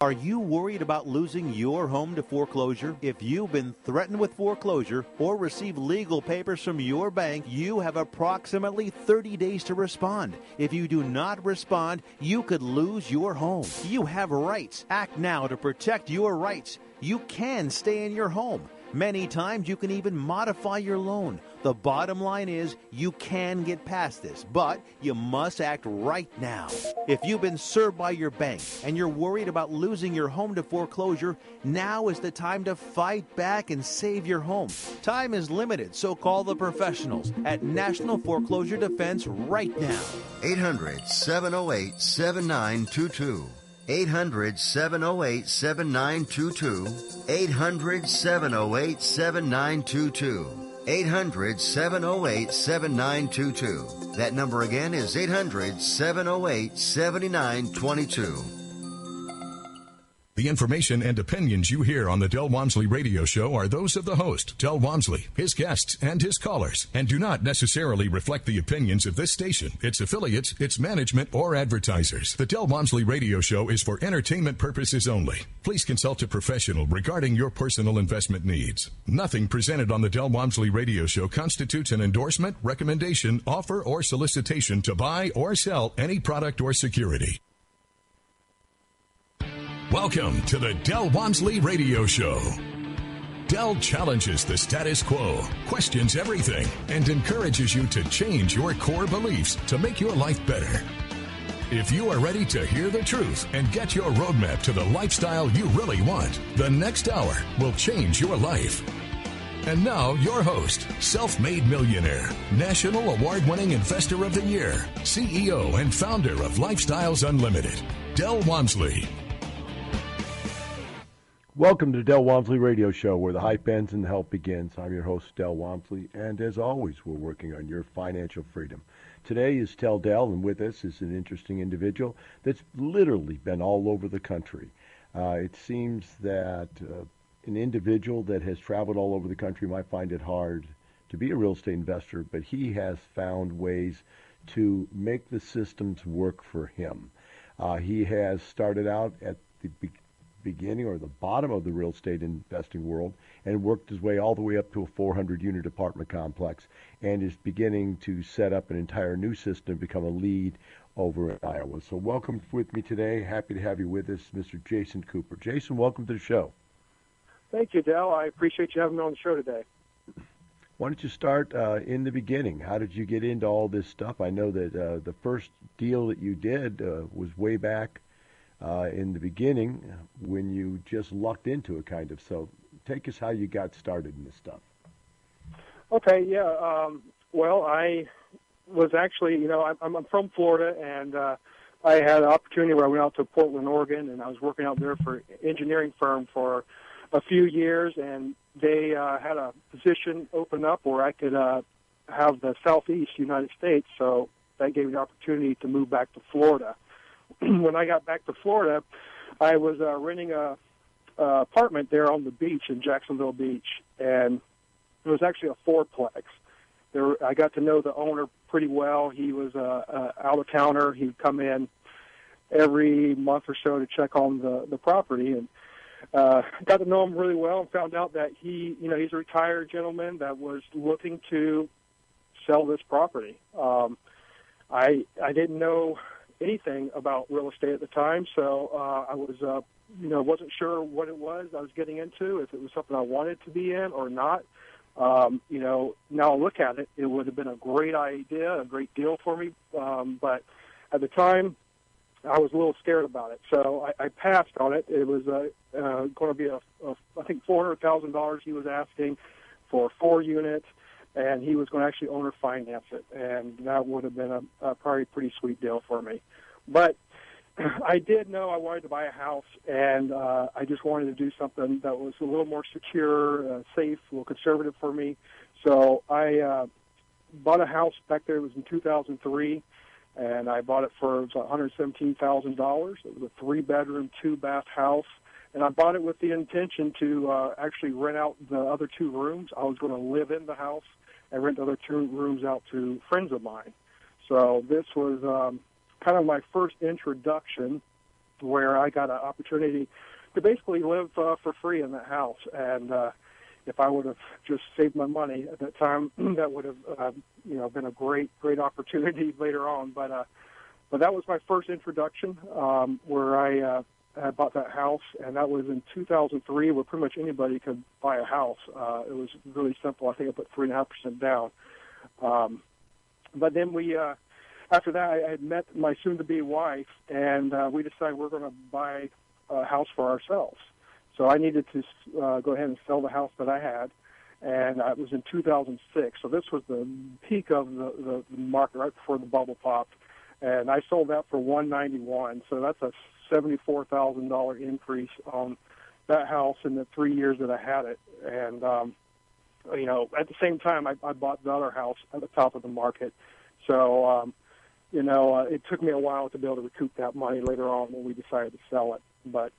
Are you worried about losing your home to foreclosure? If you've been threatened with foreclosure or received legal papers from your bank, you have approximately 30 days to respond. If you do not respond, you could lose your home. You have rights. Act now to protect your rights. You can stay in your home. Many times you can even modify your loan. The bottom line is you can get past this, but you must act right now. If you've been served by your bank and you're worried about losing your home to foreclosure, now is the time to fight back and save your home. Time is limited, so call the professionals at National Foreclosure Defense right now. 800-708-7922. 800-708-7922. 800-708-7922. 800-708-7922. That number again is 800-708-7922. The information and opinions you hear on the Del Walmsley Radio Show are those of the host, Del Walmsley, his guests, and his callers, and do not necessarily reflect the opinions of this station, its affiliates, its management, or advertisers. The Del Walmsley Radio Show is for entertainment purposes only. Please consult a professional regarding your personal investment needs. Nothing presented on the Del Walmsley Radio Show constitutes an endorsement, recommendation, offer, or solicitation to buy or sell any product or security. Welcome to the Del Walmsley Radio Show. Del challenges the status quo, questions everything, and encourages you to change your core beliefs to make your life better. If you are ready to hear the truth and get your roadmap to the lifestyle you really want, the next hour will change your life. And now, your host, self-made millionaire, national award-winning investor of the year, CEO and founder of Lifestyles Unlimited, Del Walmsley. Welcome to Del Walmsley Radio Show, where the hype ends and the help begins. I'm your host, Del Walmsley, and as always, we're working on your financial freedom. Today is Tell Del, and with us is an interesting individual that's literally been all over the country. It seems that an individual that has traveled all over the country might find it hard to be a real estate investor, but he has found ways to make the systems work for him. He has started out at the beginning or the bottom of the real estate investing world and worked his way all the way up to a 400-unit apartment complex and is beginning to set up an entire new system, become a lead over in Iowa. So welcome with me today. Happy to have you with us, Mr. Jason Cooper. Jason, welcome to the show. Thank you, Del. I appreciate you having me on the show today. Why don't you start in the beginning? How did you get into all this stuff? I know that the first deal that you did was way back in the beginning when you just lucked into it, kind of. So take us how you got started in this stuff. Okay, yeah. Well, I was actually, I'm from Florida, and I had an opportunity where I went out to Portland, Oregon, and I was working out there for an engineering firm for a few years, and they had a position open up where I could have the Southeast United States, so that gave me the opportunity to move back to Florida. When I got back to Florida, I was renting a apartment there on the beach in Jacksonville Beach, and it was actually a fourplex. I got to know the owner pretty well. He was out-of-towner. He'd come in every month or so to check on the property, and got to know him really well and found out that he's a retired gentleman that was looking to sell this property. I didn't know anything about real estate at the time, so I was, wasn't sure what it was I was getting into, if it was something I wanted to be in or not. Now I look at it, it would have been a great idea, a great deal for me, but at the time, I was a little scared about it, so I passed on it. It was going to be I think $400,000 he was asking for 4 units, and he was going to actually owner finance it, and that would have been a probably pretty sweet deal for me. But I did know I wanted to buy a house, and I just wanted to do something that was a little more secure, safe, a little conservative for me. So I bought a house back there. It was in 2003, and I bought it for $117,000. It was a 3-bedroom, 2-bath house. And I bought it with the intention to actually rent out the other 2 rooms. I was going to live in the house and rent the other 2 rooms out to friends of mine. So this was kind of my first introduction where I got an opportunity to basically live for free in that house. And if I would have just saved my money at that time, that would have been a great opportunity later on. But that was my first introduction, where I bought that house, and that was in 2003, where pretty much anybody could buy a house. It was really simple. I think I put 3.5% down. But then after that, I had met my soon-to-be wife, and we decided we're going to buy a house for ourselves. So I needed to go ahead and sell the house that I had, and it was in 2006. So this was the peak of the market, right before the bubble popped, and I sold that for $191. So that's a $74,000 increase on that house in the 3 years that I had it. And at the same time, I bought the other house at the top of the market. So it took me a while to be able to recoup that money later on when we decided to sell it. But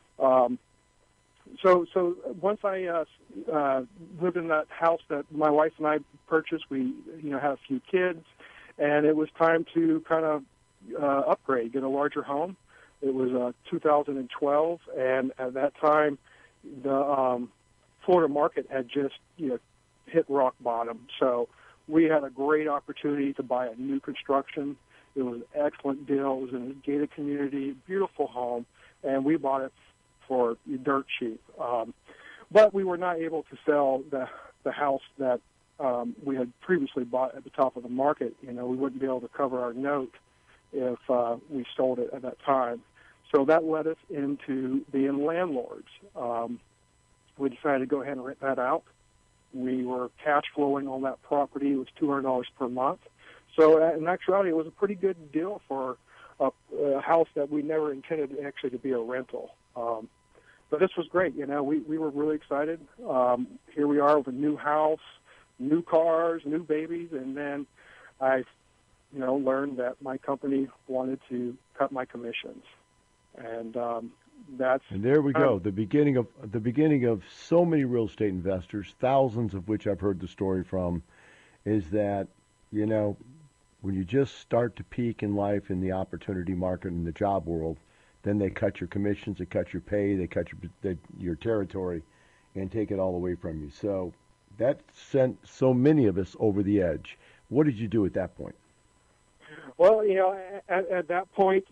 so once I lived in that house that my wife and I purchased, we had a few kids, and it was time to kind of upgrade, get a larger home. It was 2012, and at that time, the Florida market had just hit rock bottom. So we had a great opportunity to buy a new construction. It was an excellent deal. It was in a gated community, beautiful home, and we bought it for dirt cheap. But we were not able to sell the house that we had previously bought at the top of the market. We wouldn't be able to cover our note if we sold it at that time. So that led us into being landlords. We decided to go ahead and rent that out. We were cash flowing on that property. It was $200 per month. So in actuality, it was a pretty good deal for a house that we never intended actually to be a rental. But this was great. We were really excited. Here we are with a new house, new cars, new babies, and then I learned that my company wanted to cut my commissions. And and there we go. The beginning of so many real estate investors, thousands of which I've heard the story from, is that when you just start to peak in life in the opportunity market in the job world, then they cut your commissions, they cut your pay, they cut your territory, and take it all away from you. So that sent so many of us over the edge. What did you do at that point? Well, at that point,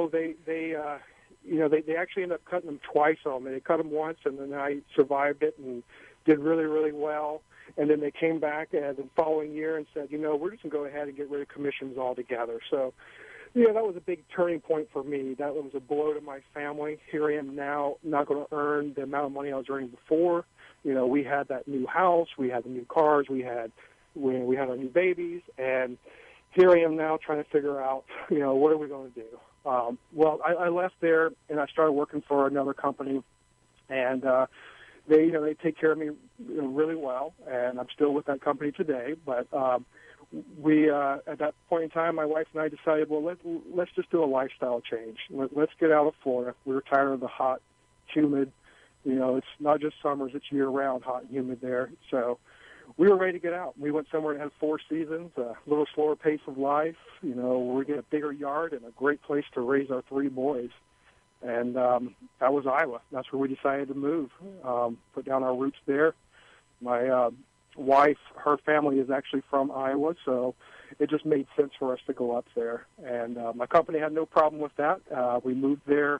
they actually ended up cutting them twice on me. They cut them once, and then I survived it and did really, really well. And then they came back the following year and said, we're just going to go ahead and get rid of commissions altogether. So, that was a big turning point for me. That was a blow to my family. Here I am now, not going to earn the amount of money I was earning before. We had that new house, we had the new cars, we had our new babies, and here I am now trying to figure out, what are we going to do? Well, I left there and I started working for another company, and they take care of me really well, and I'm still with that company today. But we at that point in time, my wife and I decided, well, let's just do a lifestyle change. Let's get out of Florida. We were tired of the hot, humid. It's not just summers; it's year-round hot and humid there. So we were ready to get out. We went somewhere that had 4 seasons, a little slower pace of life, where we get a bigger yard and a great place to raise our 3 boys. And that was Iowa. That's where we decided to move, put down our roots there. My wife, her family is actually from Iowa, so it just made sense for us to go up there. And my company had no problem with that. We moved there.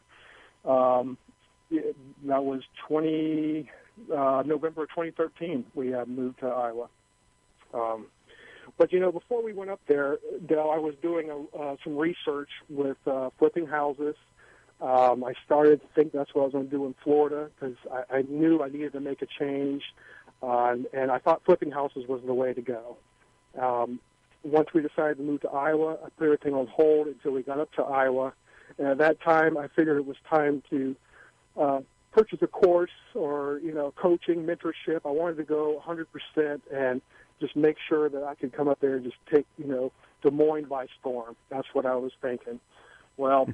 That was November of 2013, we moved to Iowa. But, before we went up there, Del, I was doing some research with flipping houses. I started to think that's what I was going to do in Florida because I knew I needed to make a change, and I thought flipping houses was the way to go. Once we decided to move to Iowa, I put everything on hold until we got up to Iowa. And at that time, I figured it was time to purchase a course or, coaching, mentorship. I wanted to go 100% and just make sure that I could come up there and just take, Des Moines by storm. That's what I was thinking. Well,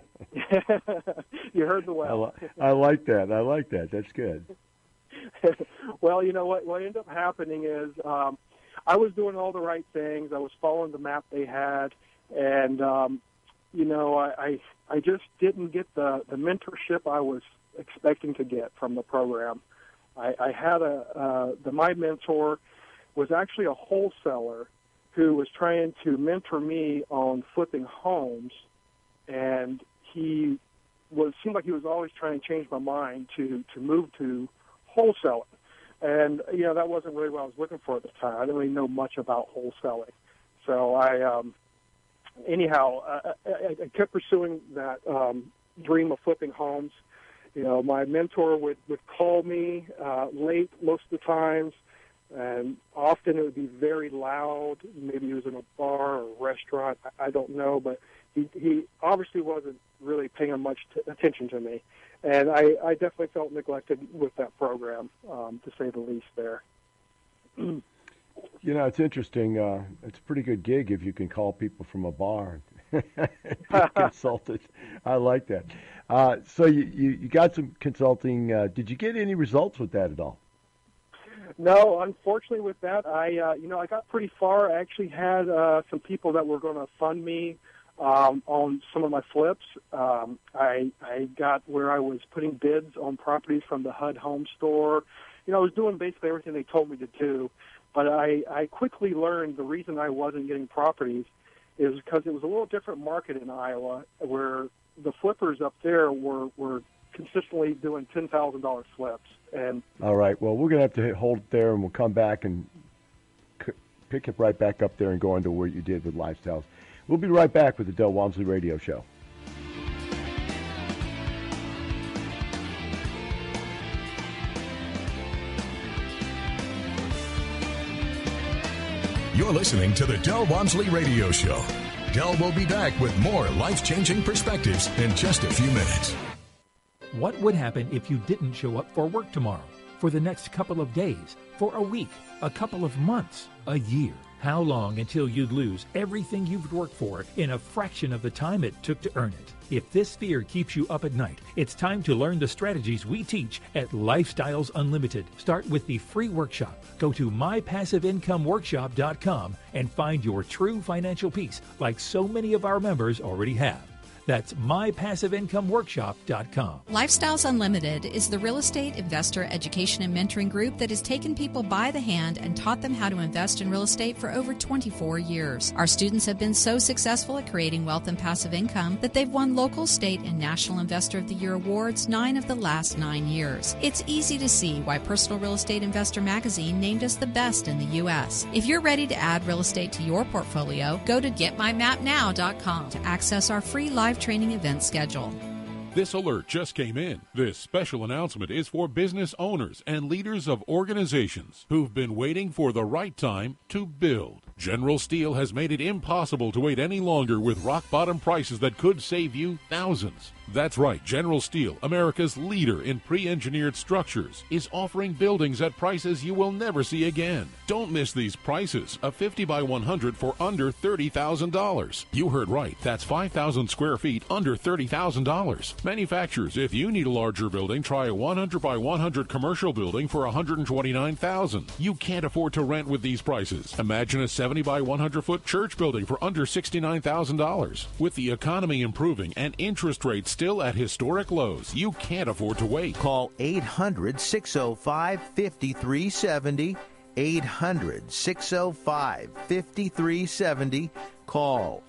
you heard the well. I like that. That's good. Well, what ended up happening is I was doing all the right things. I was following the map they had, and, I I just didn't get the mentorship I was expecting to get from the program. I had my mentor was actually a wholesaler who was trying to mentor me on flipping homes, and seemed like he was always trying to change my mind to move to wholesaling. And, that wasn't really what I was looking for at the time. I didn't really know much about wholesaling. So I kept pursuing that dream of flipping homes. My mentor would call me late most of the times, and often it would be very loud. Maybe he was in a bar or a restaurant. I don't know, but he obviously wasn't really paying much attention to me. And I definitely felt neglected with that program, to say the least there. It's interesting. It's a pretty good gig if you can call people from a bar and be consulted. I like that. So you got some consulting. Did you get any results with that at all? No, unfortunately with that, I got pretty far. I actually had some people that were going to fund me on some of my flips. I got where I was putting bids on properties from the HUD Home Store. I was doing basically everything they told me to do, but I quickly learned the reason I wasn't getting properties is because it was a little different market in Iowa, where the flippers up there were consistently doing $10,000 flips. And all right, well, we're going to have to hold it there, and we'll come back and pick it right back up there and go into what you did with Lifestyles. We'll be right back with the Del Walmsley Radio Show. You're listening to the Del Walmsley Radio Show. Del will be back with more life-changing perspectives in just a few minutes. What would happen if you didn't show up for work tomorrow, for the next couple of days, for a week, a couple of months, a year? How long until you'd lose everything you've worked for in a fraction of the time it took to earn it? If this fear keeps you up at night, it's time to learn the strategies we teach at Lifestyles Unlimited. Start with the free workshop. Go to mypassiveincomeworkshop.com and find your true financial peace like so many of our members already have. That's mypassiveincomeworkshop.com. Lifestyles Unlimited is the real estate investor education and mentoring group that has taken people by the hand and taught them how to invest in real estate for over 24 years. Our students have been so successful at creating wealth and passive income that they've won local, state, and national Investor of the Year awards 9 of the last 9 years. It's easy to see why Personal Real Estate Investor magazine named us the best in the U.S. If you're ready to add real estate to your portfolio, go to getmymapnow.com to access our free live training event schedule. This alert just came in. This special announcement is for business owners and leaders of organizations who've been waiting for the right time to build. General Steel has made it impossible to wait any longer with rock-bottom prices that could save you thousands. That's right, General Steel, America's leader in pre-engineered structures, is offering buildings at prices you will never see again. Don't miss these prices. A 50 by 100 for under $30,000. You heard right. That's 5,000 square feet under $30,000. Manufacturers, if you need a larger building, try a 100 by 100 commercial building for $129,000. You can't afford to rent with these prices. Imagine a 70 by 100 foot church building for under $69,000. With the economy improving and interest rates still at historic lows, you can't afford to wait. Call 800-605-5370. 800-605-5370. Call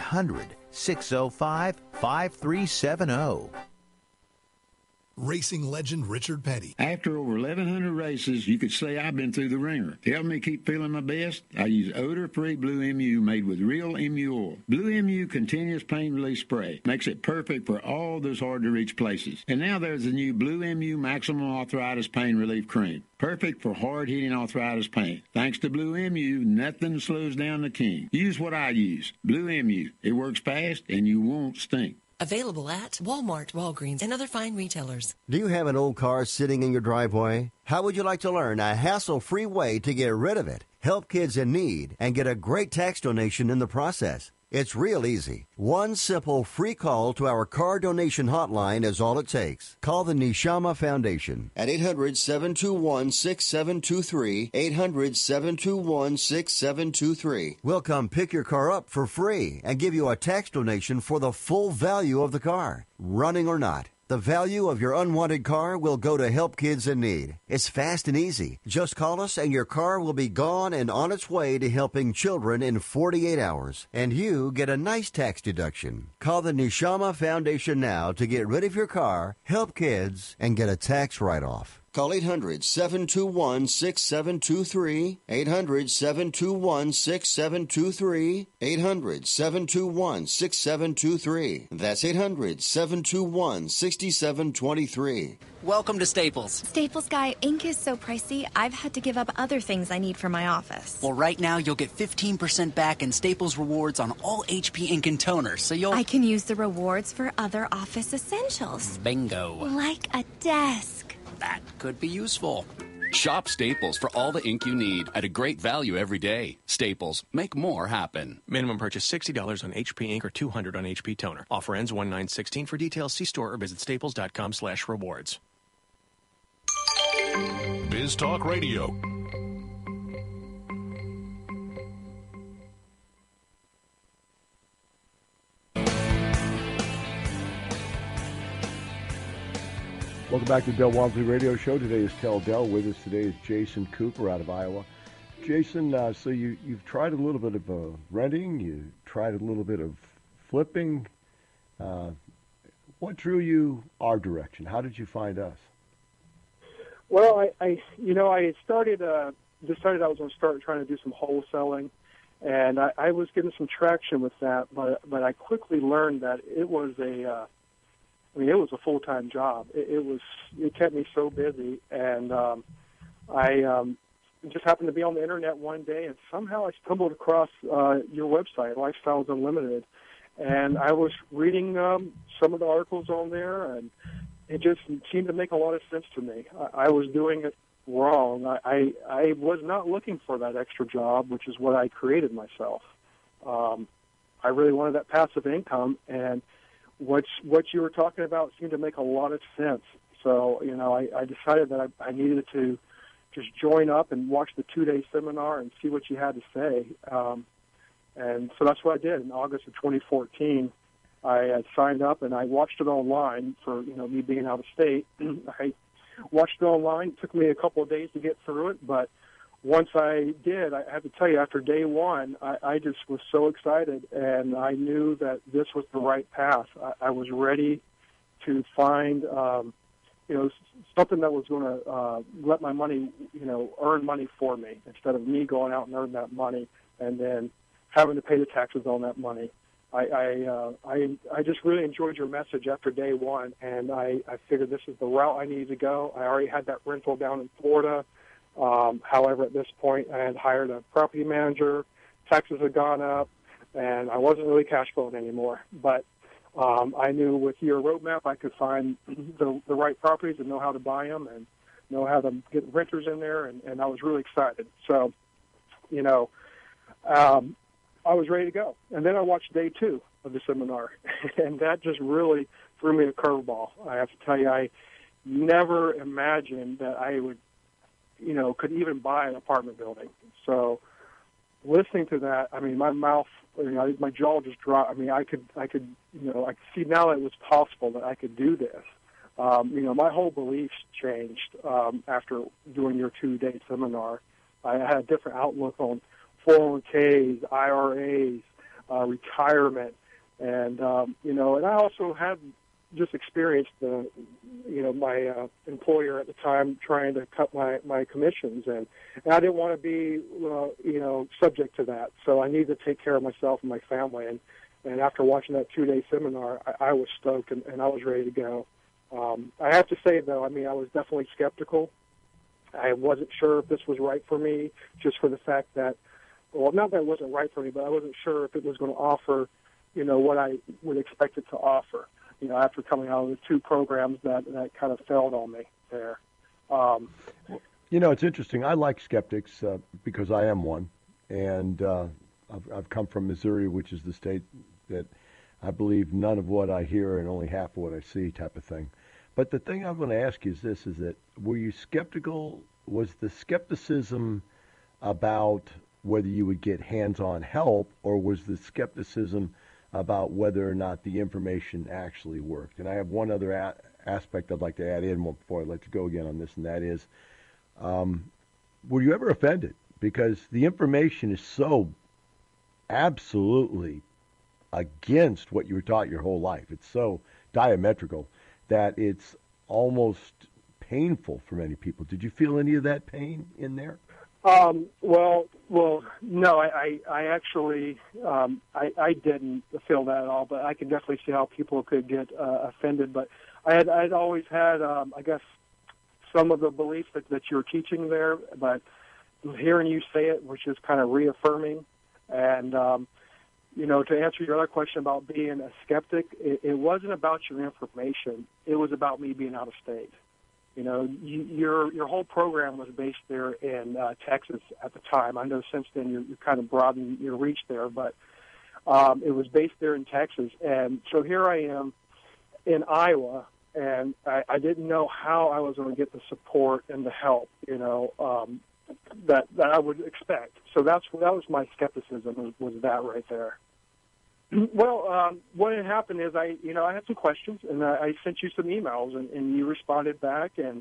800-605-5370. Racing legend Richard Petty. After over 1,100 races, you could say I've been through the ringer. To help me keep feeling my best, I use odor-free Blue MU made with real MU oil. Blue MU Continuous Pain Relief Spray makes it perfect for all those hard-to-reach places. And now there's the new Blue MU Maximum Arthritis Pain Relief Cream. Perfect for hard-hitting arthritis pain. Thanks to Blue MU, nothing slows down the king. Use what I use. Blue MU. It works fast and you won't stink. Available at Walmart, Walgreens, and other fine retailers. Do you have an old car sitting in your driveway? How would you like to learn a hassle-free way to get rid of it, help kids in need, and get a great tax donation in the process? It's real easy. One simple free call to our car donation hotline is all it takes. Call the Neshama Foundation at 800-721-6723, 800-721-6723. We'll come pick your car up for free and give you a tax donation for the full value of the car, running or not. The value of your unwanted car will go to help kids in need. It's fast and easy. Just call us and your car will be gone and on its way to helping children in 48 hours. And you get a nice tax deduction. Call the Neshama Foundation now to get rid of your car, help kids, and get a tax write-off. Call 800-721-6723, 800-721-6723, 800-721-6723. That's 800-721-6723. Welcome to Staples. Staples Guy, ink is so pricey, I've had to give up other things I need for my office. Well, right now you'll get 15% back in Staples rewards on all HP ink and toners, so I can use the rewards for other office essentials. Bingo. Like a desk. That could be useful. Shop Staples for all the ink you need at a great value every day. Staples, make more happen. Minimum purchase $60 on HP ink or $200 on HP toner. Offer ends 1/9/16. For details, see store or visit staples.com/rewards. Biz Talk Radio. Welcome back to the Del Walmsley Radio Show. Today is Tell Del. With us today is Jason Cooper out of Iowa. Jason, so you've tried a little bit of renting. You tried a little bit of flipping. What drew you our direction? How did you find us? Well, I decided I was going to start trying to do some wholesaling, and I was getting some traction with that, but I quickly learned that it was it was a full-time job. It kept me so busy, and I just happened to be on the internet one day, and somehow I stumbled across your website, Lifestyles Unlimited, and I was reading some of the articles on there, and it just seemed to make a lot of sense to me. I was doing it wrong. I was not looking for that extra job, which is what I created myself. I really wanted that passive income, and what you were talking about seemed to make a lot of sense. So, I decided that I needed to just join up and watch the 2-day seminar and see what you had to say. And so that's what I did. In August of 2014, I had signed up, and I watched it online for, me being out of state. I watched it online. It took me a couple of days to get through it, but once I did, I have to tell you, after day one, I just was so excited, and I knew that this was the right path. I was ready to find, something that was going to let my money, earn money for me instead of me going out and earning that money and then having to pay the taxes on that money. I just really enjoyed your message after day one, and I figured this is the route I needed to go. I already had that rental down in Florida. However, at this point, I had hired a property manager. Taxes had gone up, and I wasn't really cash flowing anymore. But I knew with your roadmap, I could find the right properties and know how to buy them and know how to get renters in there, and I was really excited. So, I was ready to go. And then I watched day two of the seminar, and that just really threw me a curveball. I have to tell you, I never imagined that I would, could even buy an apartment building. So listening to that, my mouth, my jaw just dropped. I could see now that it was possible that I could do this. My whole beliefs changed after doing your 2-day seminar. I had a different outlook on 401ks, IRAs, retirement, and and I also had just experienced my employer at the time trying to cut my commissions, and I didn't want to be subject to that. So I needed to take care of myself and my family, and after watching that 2-day seminar, I was stoked and I was ready to go. I have to say though, I was definitely skeptical. I wasn't sure if this was right for me, just for the fact that, well, not that it wasn't right for me, but I wasn't sure if it was going to offer, what I would expect it to offer. After coming out of the 2 programs that kind of failed on me there. It's interesting. I like skeptics because I am one. And I've come from Missouri, which is the state that I believe none of what I hear and only half of what I see type of thing. But the thing I'm going to ask you is this, is that were you skeptical? Was the skepticism about whether you would get hands-on help, or was the skepticism about whether or not the information actually worked? And I have one other aspect I'd like to add in before I let you go again on this, and that is, were you ever offended? Because the information is so absolutely against what you were taught your whole life. It's so diametrical that it's almost painful for many people. Did you feel any of that pain in there? Well, no, I actually, I didn't feel that at all, but I can definitely see how people could get offended. But I'd always had, I guess, some of the beliefs that you're teaching there, but hearing you say it was just kind of reaffirming. And, to answer your other question about being a skeptic, it wasn't about your information. It was about me being out of state. Your whole program was based there in Texas at the time. I know since then you're kind of broadened your reach there, but it was based there in Texas. And so here I am in Iowa, and I didn't know how I was going to get the support and the help, that I would expect. So that was my skepticism, was that right there. Well, what had happened is I had some questions, and I sent you some emails, and you responded back, and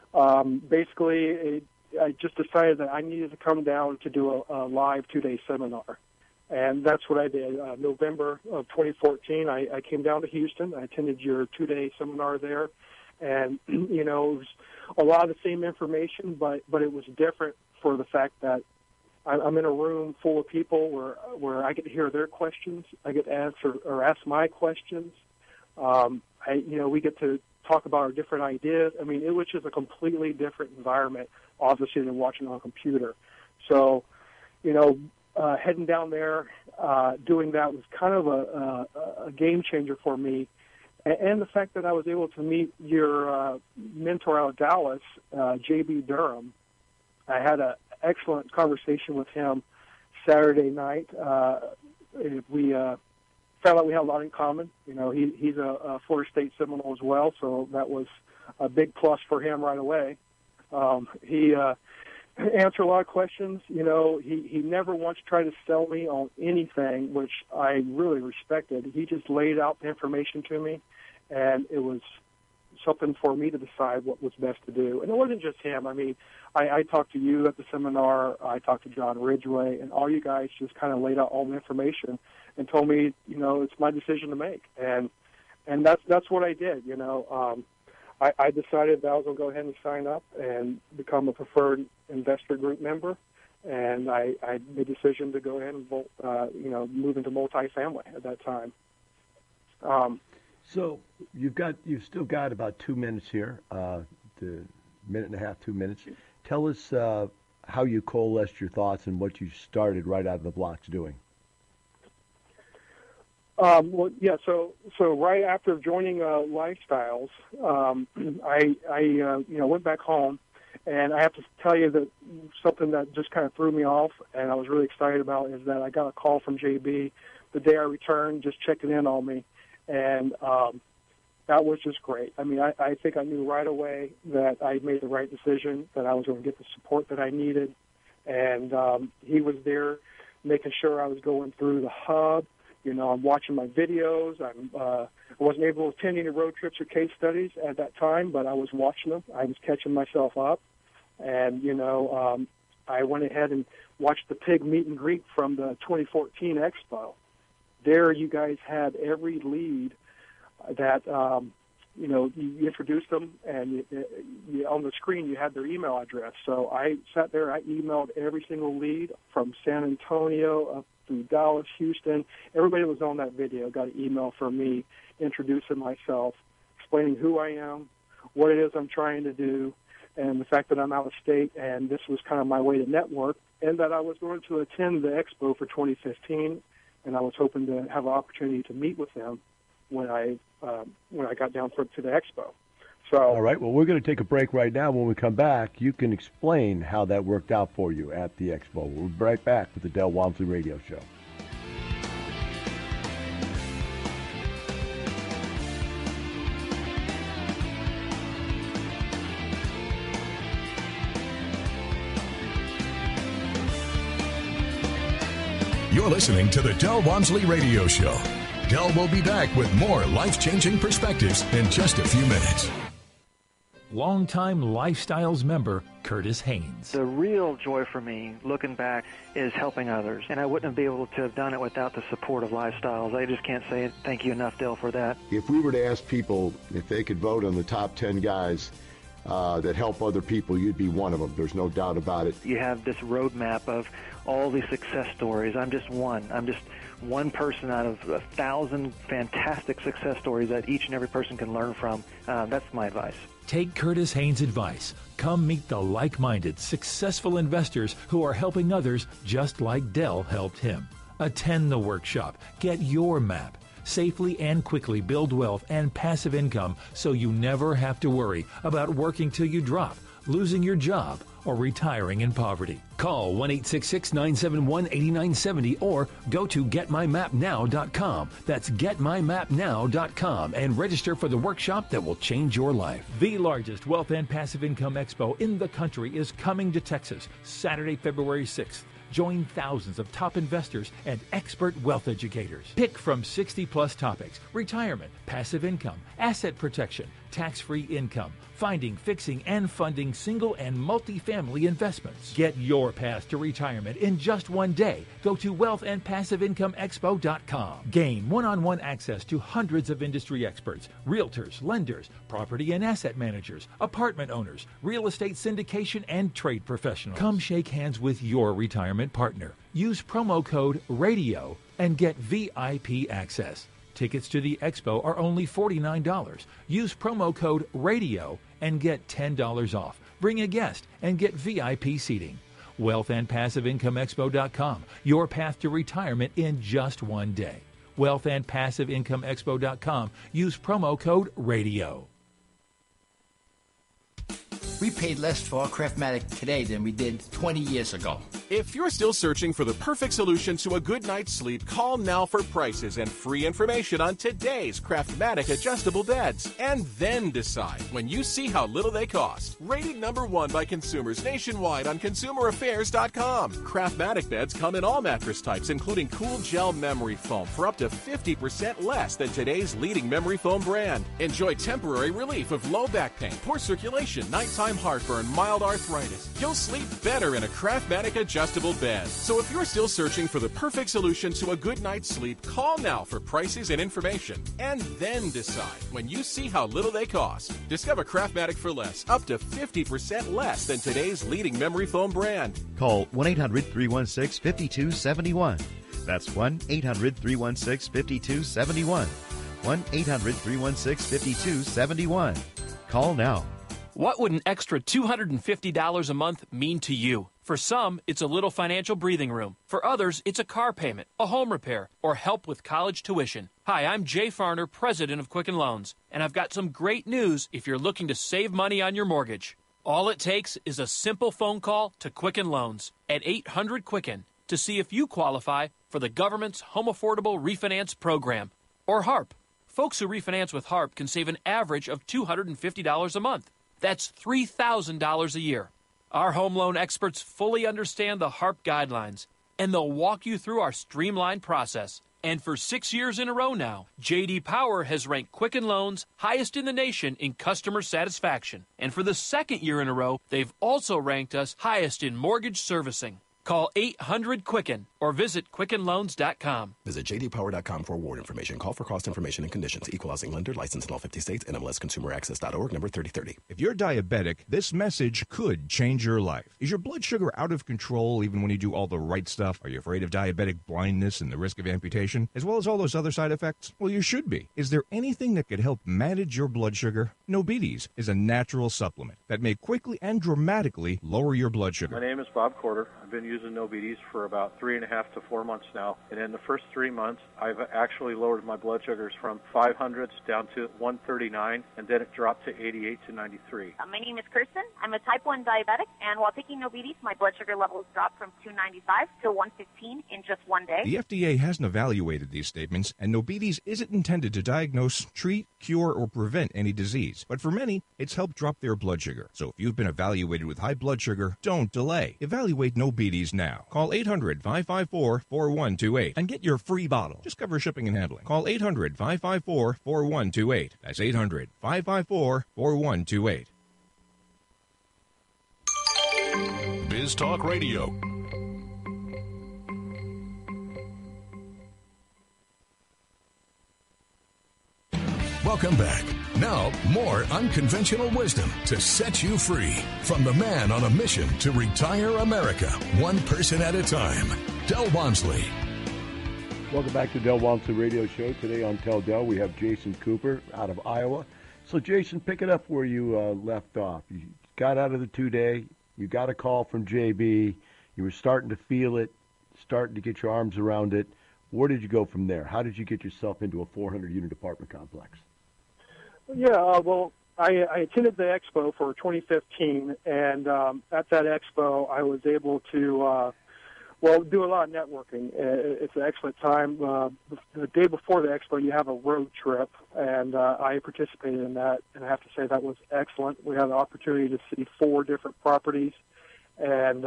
basically I just decided that I needed to come down to do a live 2-day seminar, and that's what I did. November of 2014, I came down to Houston. I attended your 2-day seminar there, and it was a lot of the same information, but it was different for the fact that I'm in a room full of people where I get to hear their questions. I get to answer or ask my questions. We get to talk about our different ideas. I mean, it was just a completely different environment, obviously, than watching on a computer. So, heading down there, doing that was kind of a game changer for me. And the fact that I was able to meet your mentor out of Dallas, J.B. Durham. I had an excellent conversation with him Saturday night. We found out we had a lot in common. He's a Florida State Seminole as well, so that was a big plus for him right away. He answered a lot of questions. He never once tried to sell me on anything, which I really respected. He just laid out the information to me, and it was something for me to decide what was best to do. And it wasn't just him. I mean, I talked to you at the seminar. I talked to John Ridgway, and all you guys just kind of laid out all the information and told me, it's my decision to make. And that's what I did. I decided that I was going to go ahead and sign up and become a preferred investor group member. And I made the decision to go ahead and move into multifamily at that time. So you've still got about 2 minutes here, the minute and a half, 2 minutes. Tell us how you coalesced your thoughts and what you started right out of the blocks doing. So right after joining Lifestyles, I went back home, and I have to tell you that something that just kind of threw me off, and I was really excited about, is that I got a call from JB the day I returned, just checking in on me, and that was just great. I mean, I think I knew right away that I made the right decision, that I was going to get the support that I needed, and he was there making sure I was going through the hub. I'm watching my videos. I wasn't able to attend any road trips or case studies at that time, but I was watching them. I was catching myself up. And, I went ahead and watched the pig meet and greet from the 2014 Expo. There you guys had every lead that, you introduced them, and on the screen you had their email address. So I sat there, I emailed every single lead from San Antonio up through Dallas, Houston. Everybody that was on that video got an email from me introducing myself, explaining who I am, what it is I'm trying to do, and the fact that I'm out of state, and this was kind of my way to network, and that I was going to attend the Expo for 2015, and I was hoping to have an opportunity to meet with them when I got down to the Expo. So, all right, well, we're going to take a break right now. When we come back, you can explain how that worked out for you at the Expo. We'll be right back with the Del Walmsley Radio Show. You're listening to the Del Walmsley Radio Show. Del will be back with more life-changing perspectives in just a few minutes. Longtime Lifestyles member Curtis Haynes. The real joy for me, looking back, is helping others. And I wouldn't be able to have done it without the support of Lifestyles. I just can't say thank you enough, Del, for that. If we were to ask people if they could vote on the top 10 guys that help other people, you'd be one of them. There's no doubt about it. You have this roadmap of all these success stories. I'm just one. I'm just one person out of 1,000 fantastic success stories that each and every person can learn from. That's my advice. Take Curtis Haynes' advice. Come meet the like-minded, successful investors who are helping others just like Del helped him. Attend the workshop. Get your map. Safely and quickly build wealth and passive income so you never have to worry about working till you drop, losing your job, or retiring in poverty. Call 1-866-971-8970 or go to getmymapnow.com. That's getmymapnow.com and register for the workshop that will change your life. The largest wealth and passive income expo in the country is coming to Texas Saturday, February 6th. Join thousands of top investors and expert wealth educators. Pick from 60-plus topics: retirement, passive income, asset protection, tax-free income, finding, fixing, and funding single and multi-family investments. Get your path to retirement in just one day. Go to wealthandpassiveincomeexpo.com. Gain one-on-one access to hundreds of industry experts, realtors, lenders, property and asset managers, apartment owners, real estate syndication, and trade professionals. Come shake hands with your retirement partner. Use promo code RADIO and get VIP access. Tickets to the expo are only $49. Use promo code RADIO and get $10 off. Bring a guest and get VIP seating. wealthandpassiveincomeexpo.com. Your path to retirement in just one day. wealthandpassiveincomeexpo.com. Use promo code RADIO. We paid less for our Craftmatic today than we did 20 years ago. If you're still searching for the perfect solution to a good night's sleep, call now for prices and free information on today's Craftmatic adjustable beds. And then decide when you see how little they cost. Rated #1 by consumers nationwide on ConsumerAffairs.com. Craftmatic beds come in all mattress types, including cool gel memory foam for up to 50% less than today's leading memory foam brand. Enjoy temporary relief of low back pain, poor circulation, nighttime heartburn, mild arthritis. You'll sleep better in a Craftmatic adjustable bed. So if you're still searching for the perfect solution to a good night's sleep, call now for prices and information. And then decide when you see how little they cost. Discover Craftmatic for less, up to 50% less than today's leading memory foam brand. Call 1-800-316-5271. That's 1-800-316-5271. 1-800-316-5271. Call now. What would an extra $250 a month mean to you? For some, it's a little financial breathing room. For others, it's a car payment, a home repair, or help with college tuition. Hi, I'm Jay Farner, president of Quicken Loans, and I've got some great news if you're looking to save money on your mortgage. All it takes is a simple phone call to Quicken Loans at 800-QUICKEN to see if you qualify for the government's Home Affordable Refinance Program, or HARP. Folks who refinance with HARP can save an average of $250 a month. That's $3,000 a year. Our home loan experts fully understand the HARP guidelines, and they'll walk you through our streamlined process. And for 6 years in a row now, J.D. Power has ranked Quicken Loans highest in the nation in customer satisfaction. And for the second year in a row, they've also ranked us highest in mortgage servicing. Call 800-QUICKEN or visit QuickenLoans.com. Visit jdpower.com for award information. Call for cost information and conditions. Equal housing lender. Licensed in all 50 states. NMLSConsumerAccess.org. Number 3030. If you're diabetic, this message could change your life. Is your blood sugar out of control even when you do all the right stuff? Are you afraid of diabetic blindness and the risk of amputation, as well as all those other side effects? Well, you should be. Is there anything that could help manage your blood sugar? Nobetes is a natural supplement that may quickly and dramatically lower your blood sugar. My name is Bob Corder. I've been using No BDs for about 3.5 to 4 months now. And in the first 3 months, I've actually lowered my blood sugars from 500s down to 139, and then it dropped to 88 to 93. My name is Kirsten. I'm a type 1 diabetic, and while taking No BDs, my blood sugar levels dropped from 295 to 115 in just 1 day. The FDA hasn't evaluated these statements, and Nobides isn't intended to diagnose, treat, cure, or prevent any disease. But for many, it's helped drop their blood sugar. So if you've been evaluated with high blood sugar, don't delay. Evaluate Nobides now. Call 800-554-4128 and get your free bottle. Just cover shipping and handling. Call 800-554-4128. That's 800-554-4128. Biz Talk Radio. Welcome back. Now, more unconventional wisdom to set you free from the man on a mission to retire America, one person at a time. Del Walmsley. Welcome back to Del Walmsley Radio Show. Today on Tell Del, we have Jason Cooper out of Iowa. So, Jason, pick it up where you left off. You got out of the 2-day. You got a call from JB. You were starting to feel it, starting to get your arms around it. Where did you go from there? How did you get yourself into a 400-unit apartment complex? Yeah, well, I attended the expo for 2015, and at that expo, I was able to, do a lot of networking. It's an excellent time. The day before the expo, you have a road trip, and I participated in that, and I have to say that was excellent. We had an opportunity to see 4 different properties, and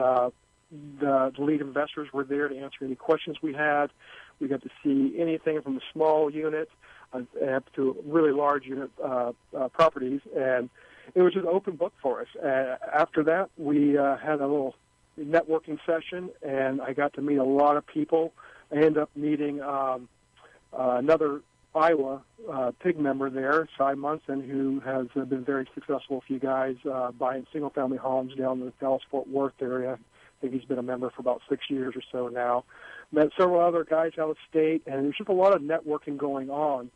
the lead investors were there to answer any questions we had. We got to see anything from a small unit up to really large unit properties, and it was just an open book for us. After that, we had a little networking session, and I got to meet a lot of people. I ended up meeting another Iowa PIG member there, Cy Munson, who has been very successful with you guys buying single-family homes down in the Dallas-Fort Worth area. I think he's been a member for about 6 years or so now. Met several other guys out of state, and there's just a lot of networking going on.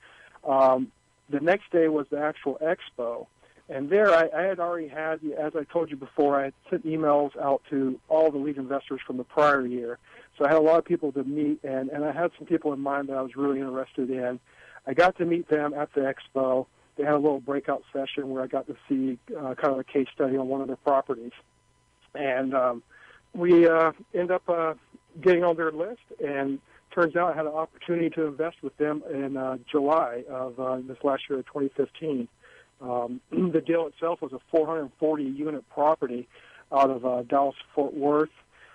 The next day was the actual expo, and there I had already had, as I told you before, I had sent emails out to all the lead investors from the prior year. So I had a lot of people to meet, and I had some people in mind that I was really interested in. I got to meet them at the expo. They had a little breakout session where I got to see kind of a case study on one of their properties. And we ended up getting on their list, and turns out I had an opportunity to invest with them in July of this last year of 2015. The deal itself was a 440-unit property out of Dallas-Fort Worth.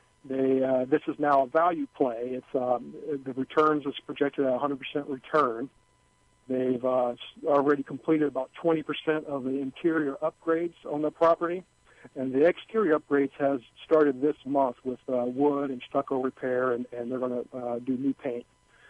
This is now a value play. It's the returns is projected at 100% return. They've already completed about 20% of the interior upgrades on the property. And the exterior upgrades has started this month with wood and stucco repair, and they're going to do new paint.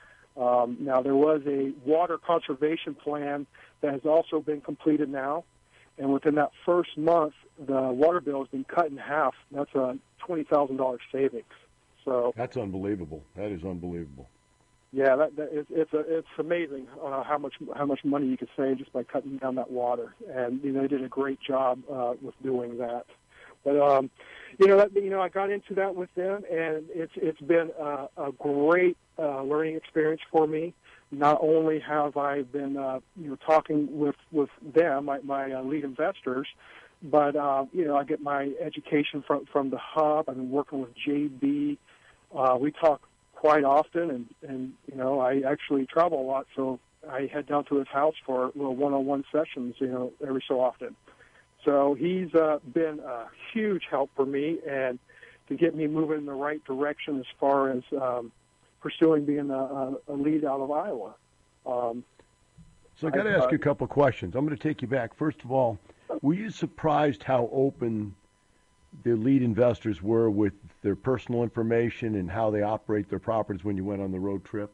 Now, there was a water conservation plan that has also been completed now, and within that first month, the water bill has been cut in half. That's a $20,000 savings. So that's unbelievable. That is unbelievable. Yeah, it's amazing how much money you can save just by cutting down that water, and they did a great job with doing that. But I got into that with them, and it's been a great learning experience for me. Not only have I been talking with them, my lead investors, but I get my education from the hub. I've been working with JB. We talk quite often, and I actually travel a lot, so I head down to his house for little one-on-one sessions, every so often. So he's been a huge help for me and to get me moving in the right direction as far as pursuing being a lead out of Iowa. So I got to ask you a couple of questions. I'm going to take you back. First of all, were you surprised how open the lead investors were with their personal information and how they operate their properties when you went on the road trip?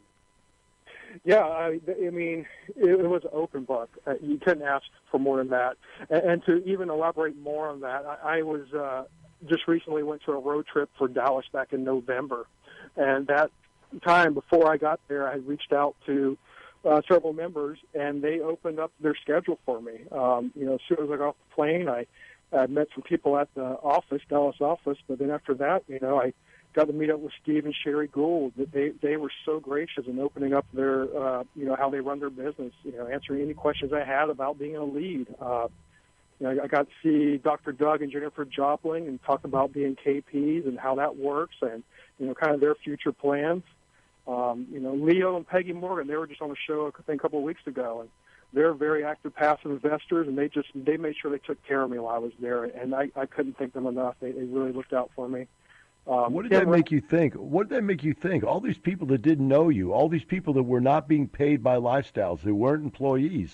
Yeah, I mean, it was an open book. You couldn't ask for more than that. And to even elaborate more on that, I was just recently went to a road trip for Dallas back in November. And that time before I got there, I reached out to several members, and they opened up their schedule for me. As soon as I got off the plane, I met some people at the office, Dallas office, but then after that, I got to meet up with Steve and Sherry Gould. They were so gracious in opening up their, how they run their business, answering any questions I had about being a lead. I got to see Dr. Doug and Jennifer Jopling and talk about being KPs and how that works and, kind of their future plans. Leo and Peggy Morgan, they were just on the show, I think, a couple of weeks ago, and they're very active passive investors, and they made sure they took care of me while I was there, and I couldn't thank them enough. They really looked out for me. What did that make you think? What did that make you think? All these people that didn't know you, all these people that were not being paid by Lifestyles, who weren't employees,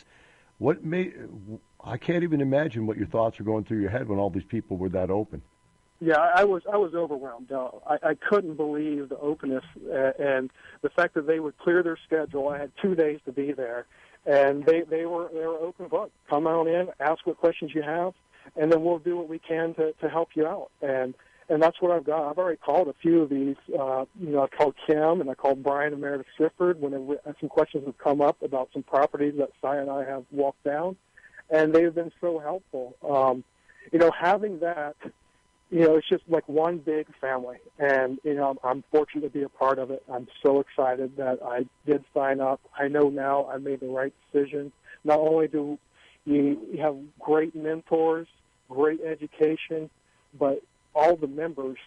I can't even imagine what your thoughts were going through your head when all these people were that open. Yeah, I was overwhelmed. I couldn't believe the openness and the fact that they would clear their schedule. I had 2 days to be there, and they were open book. Come on in, ask what questions you have, and then we'll do what we can to help you out. And that's what I've got. I've already called a few of these. I called Kim and I called Brian and Meredith Sifford when some questions have come up about some properties that Si and I have walked down, and they've been so helpful. Having that. It's just like one big family, and, I'm fortunate to be a part of it. I'm so excited that I did sign up. I know now I made the right decision. Not only do you have great mentors, great education, but all the members,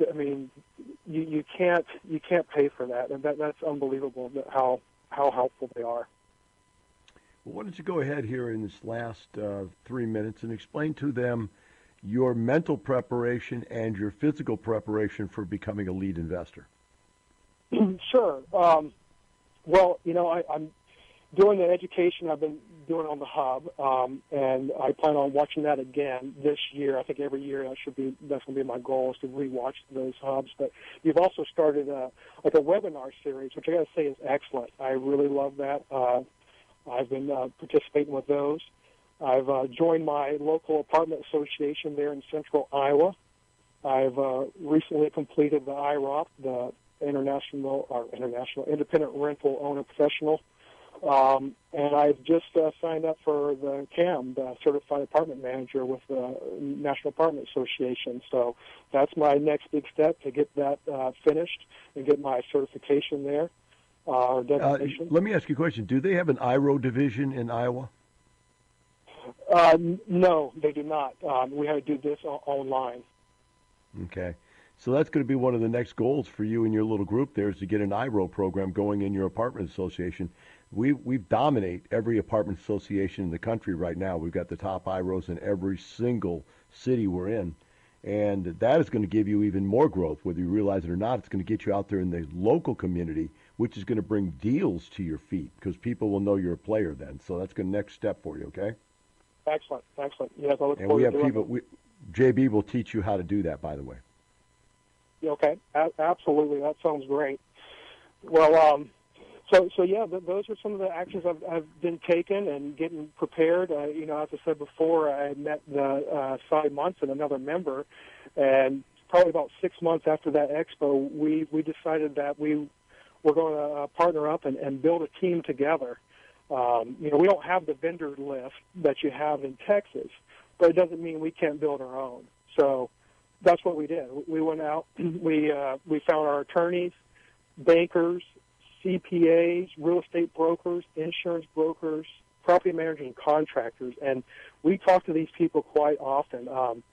you can't pay for that, and that's unbelievable how helpful they are. Well, why don't you go ahead here in this last 3 minutes and explain to them your mental preparation and your physical preparation for becoming a lead investor? Sure. Well, I'm doing the education I've been doing on the Hub, and I plan on watching that again this year. I think every year that's going to be my goal, is to rewatch those Hubs. But you've also started a webinar series, which I got to say is excellent. I really love that. I've been participating with those. I've joined my local apartment association there in central Iowa. I've recently completed the IROP, the International Independent Rental Owner Professional, and I've just signed up for the CAM, the Certified Apartment Manager with the National Apartment Association. So that's my next big step, to get that finished and get my certification there. Designation. Let me ask you a question. Do they have an IRO division in Iowa? No, they do not. We had to do this online. Okay. So that's going to be one of the next goals for you and your little group there, is to get an IRO program going in your apartment association. We dominate every apartment association in the country right now. We've got the top IROs in every single city we're in. And that is going to give you even more growth, whether you realize it or not. It's going to get you out there in the local community, which is going to bring deals to your feet, because people will know you're a player then. So that's the next step for you, okay? Excellent. Yes, I look and forward we have to doing people. JB will teach you how to do that, by the way. Okay, absolutely. That sounds great. Well, so yeah, those are some of the actions I've been taking and getting prepared. As I said before, I met Si Munson, another member, and probably about 6 months after that expo, we decided that we were going to partner up and build a team together. We don't have the vendor list that you have in Texas, but it doesn't mean we can't build our own. So that's what we did. We went out, we found our attorneys, bankers, CPAs, real estate brokers, insurance brokers, property managers, and contractors, and we talk to these people quite often.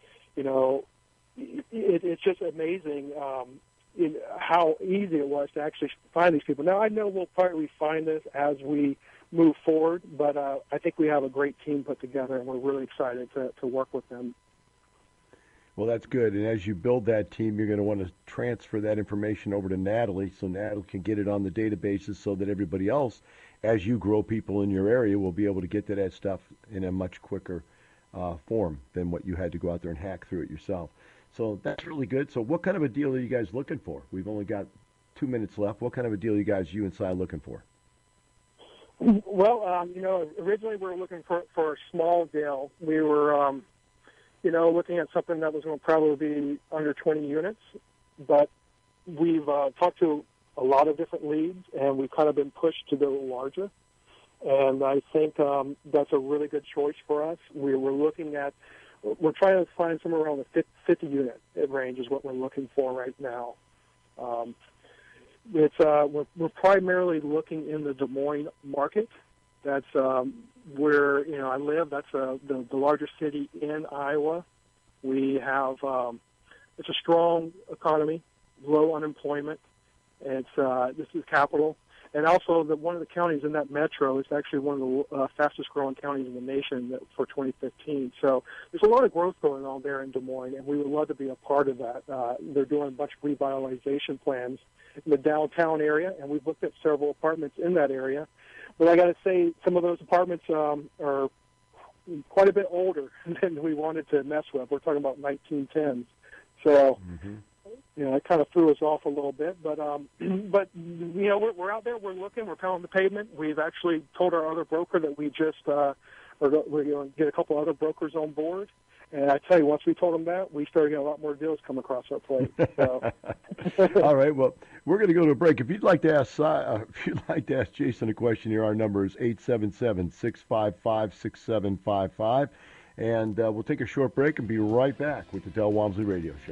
It's just amazing how easy it was to actually find these people. Now, I know we'll probably refine this as we move forward, but I think we have a great team put together, and we're really excited to work with them. Well, that's good. And as you build that team, you're going to want to transfer that information over to Natalie, so Natalie can get it on the databases, so that everybody else, as you grow people in your area, will be able to get to that stuff in a much quicker form than what you had to go out there and hack through it yourself. So that's really good. So what kind of a deal are you guys looking for? We've only got 2 minutes left. What kind of a deal are you and Si looking for? Well, originally we were looking for a small deal. We were, looking at something that was going to probably be under 20 units, but we've talked to a lot of different leads, and we've kind of been pushed to go larger. And I think that's a really good choice for us. We're trying to find somewhere around the 50 unit range is what we're looking for right now. We're primarily looking in the Des Moines market. That's where I live. That's the largest city in Iowa. We have it's a strong economy, low unemployment. This is the capital, and also one of the counties in that metro is actually one of the fastest growing counties in the nation for 2015. So there's a lot of growth going on there in Des Moines, and we would love to be a part of that. They're doing a bunch of revitalization plans in the downtown area, and we've looked at several apartments in that area. But I got to say, some of those apartments are quite a bit older than we wanted to mess with. We're talking about 1910s. So, it kind of threw us off a little bit. But we're out there. We're looking. We're pounding the pavement. We've actually told our other broker that we just we're going to get a couple other brokers on board. And I tell you, once we told them that, we started getting a lot more deals come across our plate. So. All right. Well, we're going to go to a break. If you'd like to ask Jason a question here, our number is 877-655-6755, and we'll take a short break and be right back with the Del Walmsley Radio Show.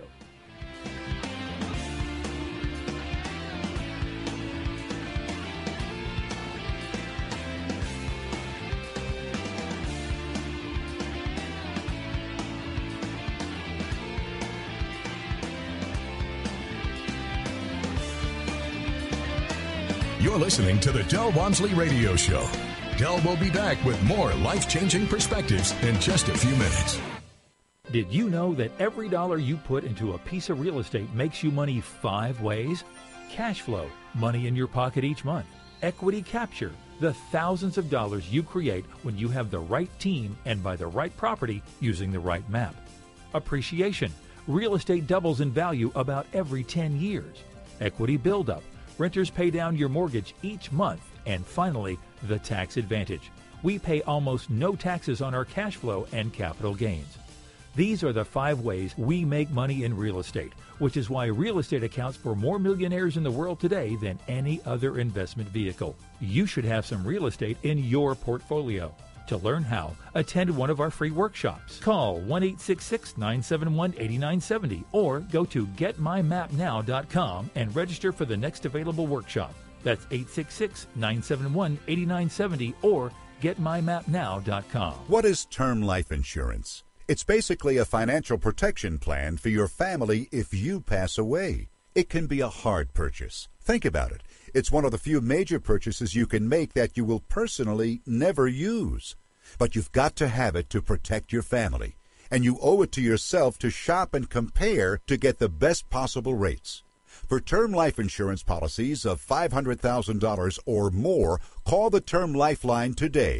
You're listening to the Del Walmsley Radio Show. Del will be back with more life-changing perspectives in just a few minutes. Did you know that every dollar you put into a piece of real estate makes you money 5 ways? Cash flow, money in your pocket each month. Equity capture, the thousands of dollars you create when you have the right team and buy the right property using the right map. Appreciation, real estate doubles in value about every 10 years. Equity buildup, renters pay down your mortgage each month. And finally, the tax advantage. We pay almost no taxes on our cash flow and capital gains. These are the 5 ways we make money in real estate, which is why real estate accounts for more millionaires in the world today than any other investment vehicle. You should have some real estate in your portfolio. To learn how, attend one of our free workshops. Call 1-866-971-8970 or go to getmymapnow.com and register for the next available workshop. That's 866-971-8970 or getmymapnow.com. What is term life insurance? It's basically a financial protection plan for your family if you pass away. It can be a hard purchase. Think about it. It's one of the few major purchases you can make that you will personally never use. But you've got to have it to protect your family. And you owe it to yourself to shop and compare to get the best possible rates. For term life insurance policies of $500,000 or more, call the Term Lifeline today.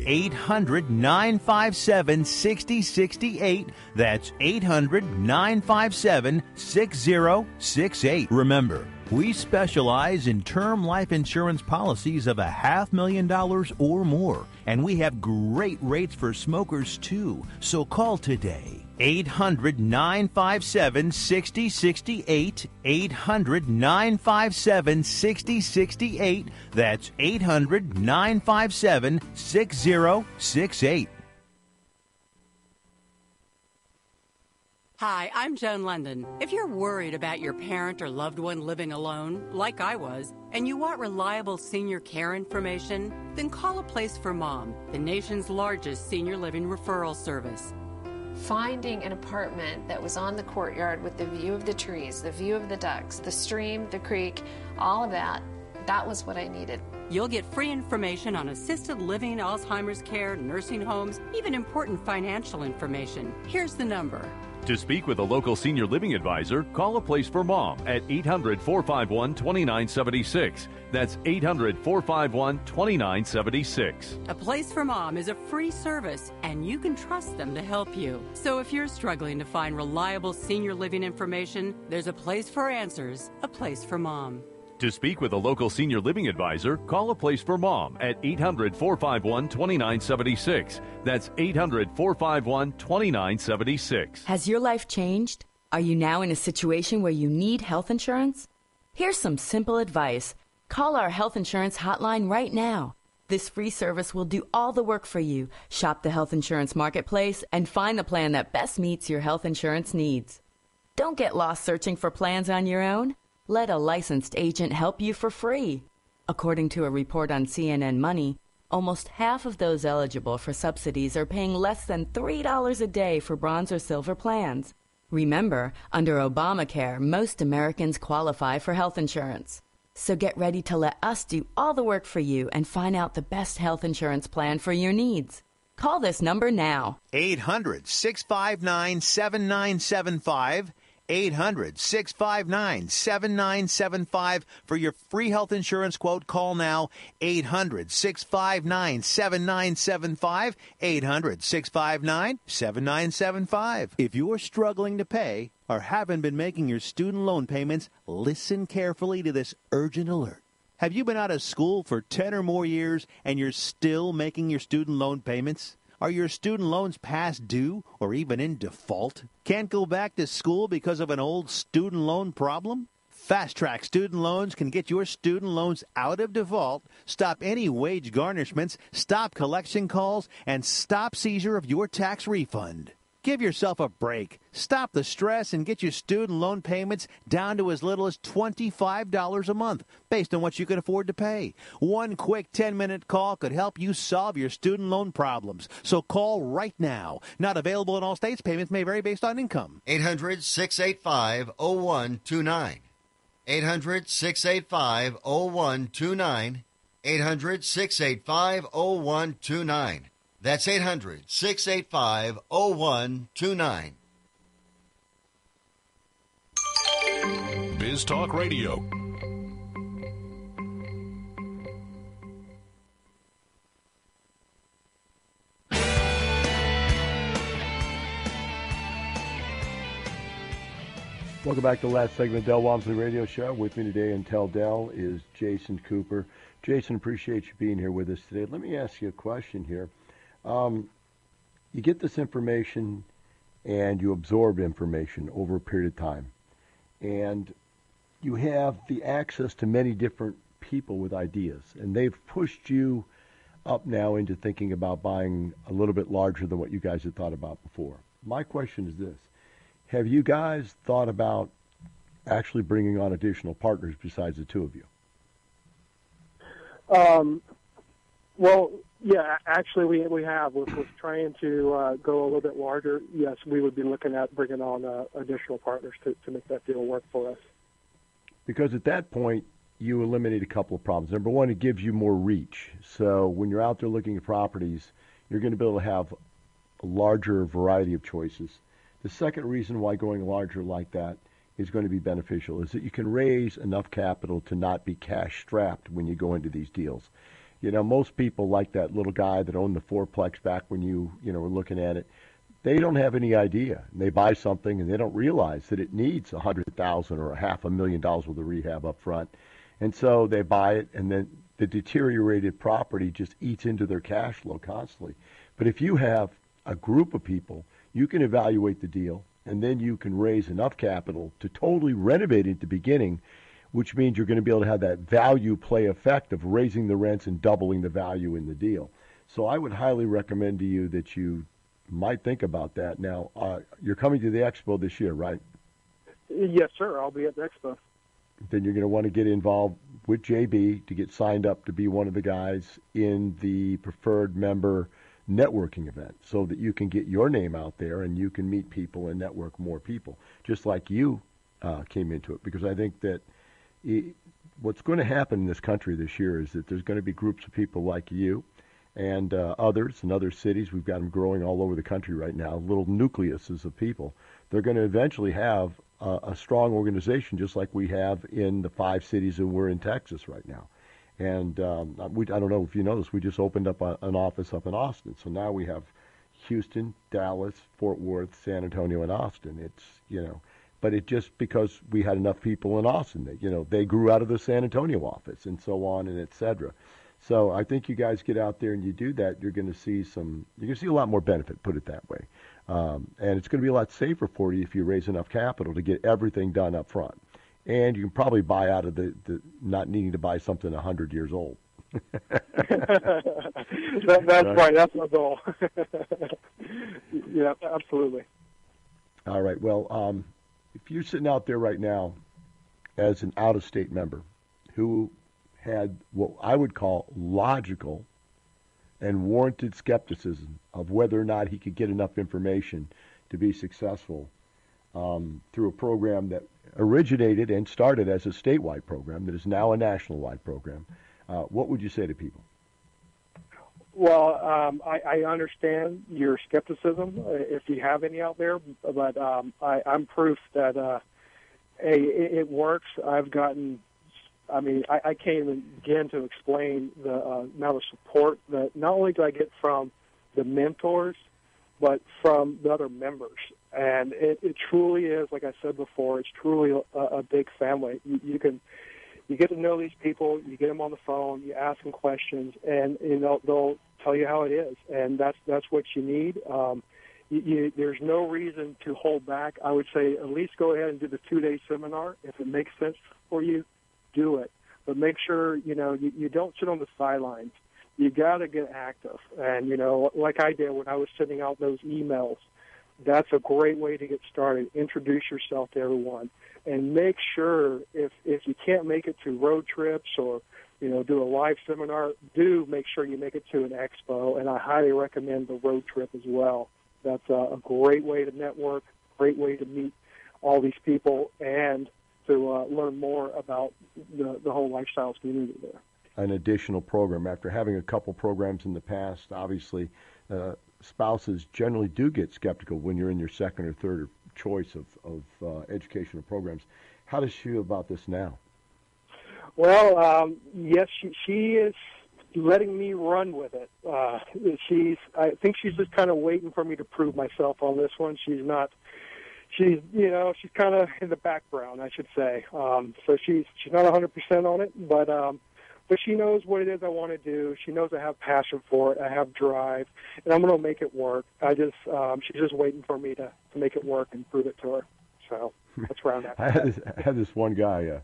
800-957-6068. That's 800-957-6068. Remember, we specialize in term life insurance policies of $500,000 or more, and we have great rates for smokers, too. So call today. 800-957-6068. 800-957-6068. That's 800-957-6068. Hi, I'm Joan London. If you're worried about your parent or loved one living alone, like I was, and you want reliable senior care information, then call A Place for Mom, the nation's largest senior living referral service. Finding an apartment that was on the courtyard with the view of the trees, the view of the ducks, the stream, the creek, all of that, that was what I needed. You'll get free information on assisted living, Alzheimer's care, nursing homes, even important financial information. Here's the number. To speak with a local senior living advisor, call A Place for Mom at 800-451-2976. That's 800-451-2976. A Place for Mom is a free service, and you can trust them to help you. So if you're struggling to find reliable senior living information, there's a place for answers, A Place for Mom. To speak with a local senior living advisor, call A Place for Mom at 800-451-2976. That's 800-451-2976. Has your life changed? Are you now in a situation where you need health insurance? Here's some simple advice. Call our health insurance hotline right now. This free service will do all the work for you. Shop the health insurance marketplace and find the plan that best meets your health insurance needs. Don't get lost searching for plans on your own. Let a licensed agent help you for free. According to a report on CNN Money, almost half of those eligible for subsidies are paying less than $3 a day for bronze or silver plans. Remember, under Obamacare, most Americans qualify for health insurance. So get ready to let us do all the work for you and find out the best health insurance plan for your needs. Call this number now. 800-659-7975. 800-659-7975 for your free health insurance quote. Call now. 800-659-7975. 800-659-7975. If you're struggling to pay or haven't been making your student loan payments, listen carefully to this urgent alert. Have you been out of school for 10 or more years and you're still making your student loan payments? Are your student loans past due or even in default? Can't go back to school because of an old student loan problem? Fast Track Student Loans can get your student loans out of default, stop any wage garnishments, stop collection calls, and stop seizure of your tax refund. Give yourself a break. Stop the stress and get your student loan payments down to as little as $25 a month, based on what you can afford to pay. One quick 10-minute call could help you solve your student loan problems. So call right now. Not available in all states. Payments may vary based on income. 800-685-0129. 800-685-0129. 800-685-0129. That's 800-685-0129. Biz Talk Radio. Welcome back to the last segment of Del Walmsley Radio Show. With me today in Tell Del is Jason Cooper. Jason, appreciate you being here with us today. Let me ask you a question here. You get this information and you absorb information over a period of time. And you have the access to many different people with ideas. And they've pushed you up now into thinking about buying a little bit larger than what you guys had thought about before. My question is this. Have you guys thought about actually bringing on additional partners besides the two of you? Well, yeah, actually we have. We're trying to go a little bit larger. Yes, we would be looking at bringing on additional partners to make that deal work for us. Because at that point, you eliminate a couple of problems. Number one, it gives you more reach. So when you're out there looking at properties, you're going to be able to have a larger variety of choices. The second reason why going larger like that is going to be beneficial is that you can raise enough capital to not be cash strapped when you go into these deals. You know, most people, like that little guy that owned the fourplex back when you were looking at it, they don't have any idea. And they buy something and they don't realize that it needs $100,000 or $500,000 worth of rehab up front. And so they buy it, and then the deteriorated property just eats into their cash flow constantly. But if you have a group of people, you can evaluate the deal, and then you can raise enough capital to totally renovate it at the beginning, which means you're going to be able to have that value play effect of raising the rents and doubling the value in the deal. So I would highly recommend to you that you might think about that. Now, you're coming to the expo this year, right? Yes, sir. I'll be at the expo. Then you're going to want to get involved with JB to get signed up to be one of the guys in the preferred member networking event so that you can get your name out there and you can meet people and network more people, just like you came into it. Because I think that what's going to happen in this country this year is that there's going to be groups of people like you and others in other cities. We've got them growing all over the country right now, little nucleuses of people. They're going to eventually have a strong organization just like we have in the 5 cities that we're in Texas right now. And I don't know if you know this, we just opened up an office up in Austin. So now we have Houston, Dallas, Fort Worth, San Antonio, and Austin. It's, but it just because we had enough people in Austin that, they grew out of the San Antonio office and so on and et cetera. So I think you guys get out there and you do that, you're going to see a lot more benefit, put it that way. And it's going to be a lot safer for you if you raise enough capital to get everything done up front. And you can probably buy out of the not needing to buy something 100 years old. That's right. That's my goal. Yeah, absolutely. All right. Well, if you're sitting out there right now as an out-of-state member who had what I would call logical and warranted skepticism of whether or not he could get enough information to be successful through a program that originated and started as a statewide program that is now a national-wide program, what would you say to people? Well, I understand your skepticism, if you have any out there, but I'm proof that it works. I've gotten, I can't even begin to explain the amount of support that not only do I get from the mentors, but from the other members. And it truly is, like I said before, it's truly a big family. You get to know these people, you get them on the phone, you ask them questions, and they'll tell you how it is, and that's what you need. There's no reason to hold back. I would say at least go ahead and do the 2-day seminar. If it makes sense for you, do it. But make sure, you don't sit on the sidelines. You got to get active. And, like I did when I was sending out those emails, that's a great way to get started. Introduce yourself to everyone. And make sure if you can't make it to road trips or, do a live seminar, do make sure you make it to an expo. And I highly recommend the road trip as well. That's a great way to network, great way to meet all these people, and to learn more about the whole lifestyles community there. An additional program. After having a couple programs in the past, obviously, spouses generally do get skeptical when you're in your second or third choice of educational programs. How does she feel about this now? Well, yes, she is letting me run with it. I think she's just kind of waiting for me to prove myself on this one. She's kind of in the background, I should say. So she's not 100% on it, but she knows what it is I want to do. She knows I have passion for it. I have drive, and I'm going to make it work. She's just waiting for me to make it work and prove it to her. So that's where I'm at. I had this one guy.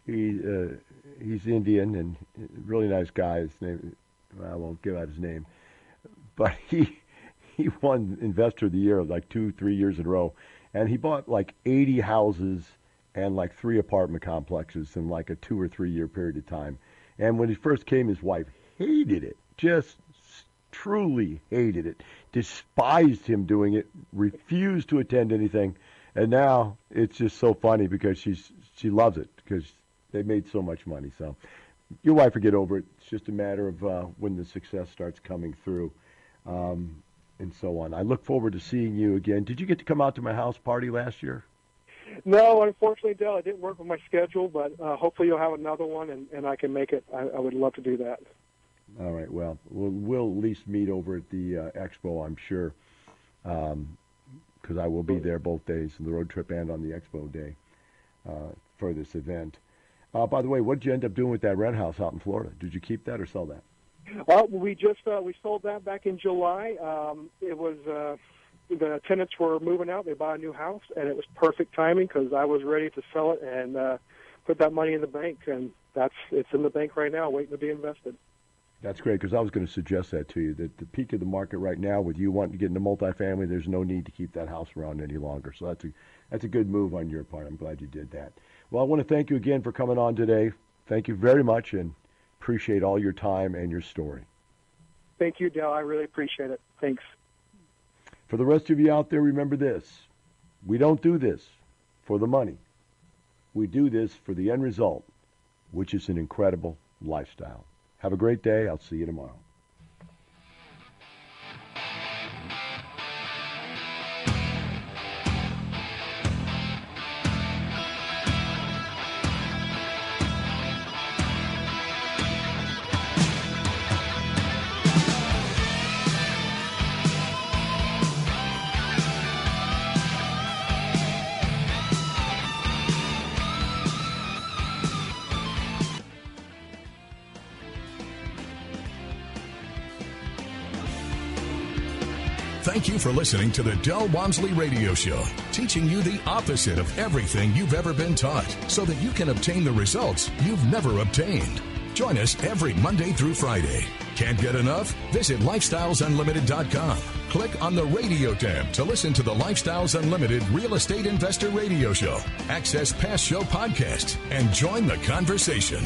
He's Indian and really nice guy. His name, I won't give out his name, but he won Investor of the Year like 2-3 years in a row, and he bought like 80 houses and like 3 apartment complexes in like a 2 or 3 year period of time. And when he first came, his wife hated it, just truly hated it, despised him doing it, refused to attend anything. And now it's just so funny because she loves it because they made so much money. So your wife will get over it. It's just a matter of when the success starts coming through and so on. I look forward to seeing you again. Did you get to come out to my house party last year? No, unfortunately, Dale, it didn't work with my schedule, but hopefully you'll have another one, and I can make it. I would love to do that. All right, well, we'll at least meet over at the expo, I'm sure, because I will be there both days, the road trip and on the expo day for this event. By the way, what did you end up doing with that rent house out in Florida? Did you keep that or sell that? We just we sold that back in July. It was the tenants were moving out. They bought a new house, and it was perfect timing because I was ready to sell it and put that money in the bank, and it's in the bank right now, waiting to be invested. That's great, because I was going to suggest that to you, that the peak of the market right now, with you wanting to get into multifamily, there's no need to keep that house around any longer. So that's a good move on your part. I'm glad you did that. Well, I want to thank you again for coming on today. Thank you very much, and appreciate all your time and your story. Thank you, Dale. I really appreciate it. Thanks. For the rest of you out there, remember this. We don't do this for the money. We do this for the end result, which is an incredible lifestyle. Have a great day. I'll see you tomorrow. Thank you for listening to the Del Walmsley Radio Show, teaching you the opposite of everything you've ever been taught so that you can obtain the results you've never obtained. Join us every Monday through Friday. Can't get enough? Visit lifestylesunlimited.com Click on the radio tab to listen to the Lifestyles Unlimited Real Estate Investor Radio Show. Access past show podcasts and join the conversation.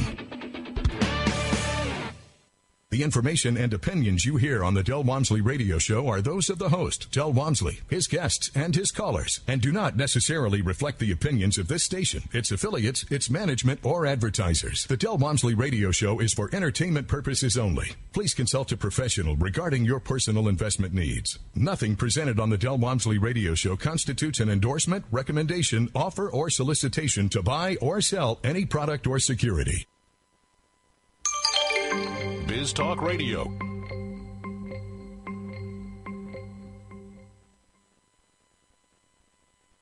The information and opinions you hear on the Del Walmsley Radio Show are those of the host, Del Walmsley, his guests, and his callers, and do not necessarily reflect the opinions of this station, its affiliates, its management, or advertisers. The Del Walmsley Radio Show is for entertainment purposes only. Please consult a professional regarding your personal investment needs. Nothing presented on the Del Walmsley Radio Show constitutes an endorsement, recommendation, offer, or solicitation to buy or sell any product or security. Biz Talk Radio.